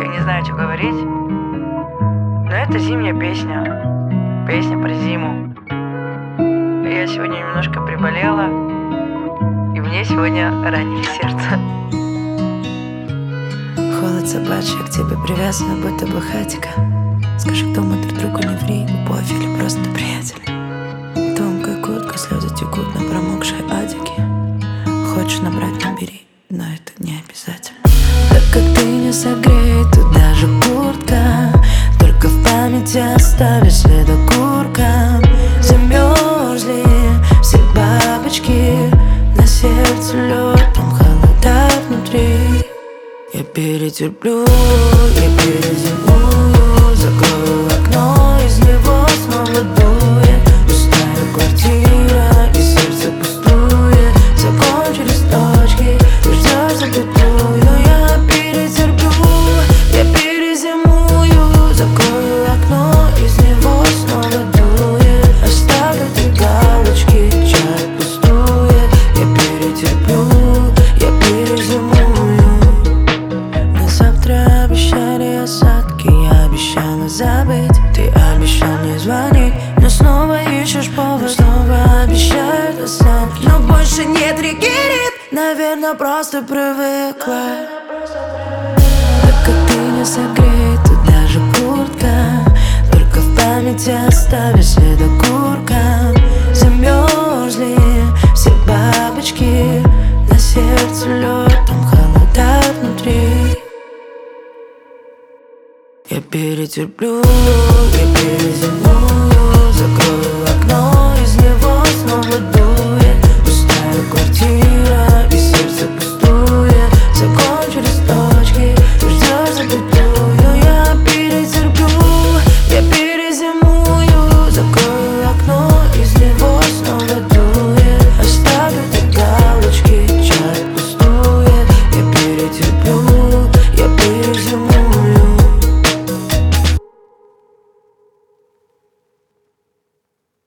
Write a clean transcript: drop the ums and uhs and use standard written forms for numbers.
Короче, я не знаю, что говорить, но это зимняя песня. Песня про зиму. Я сегодня немножко приболела, и мне сегодня ранили сердце. Холод собачий, к тебе привязан, будто бы хатика. Скажи, кто мы друг другу, не ври, любовь или просто приятель. Тонкая куртка, слезы текут на промокшей адике. Хочешь набрать, набери, но это не обязательно. Так как ты не согреет, тут даже куртка. Только в памяти оставишь след окурком. Замерзли все бабочки, на сердце лед, там холода внутри. Я перетерплю, я перезимую, закрою окно, из него снова дует. Пустая квартира и сердце пустует. Закончу листочки, ты ждешь запятую. Я перетерплю, я перезимую, закрою окно, из него снова дует. Оставлю 3 галочки, чай пустует. Я перетерплю, я перезимую. Завтра обещали осадки, я обещала забыть. Ты обещал мне звонить, но снова ищешь повод. Снова обещают осадки, но больше нет реки рит. Наверное, просто привыкла. Так как ты не согреет, тут даже куртка. Только в памяти оставишь след окурком. Замерзли все бабочки, на сердце лед, там холода внутри. Я перетерплю, я перезимую.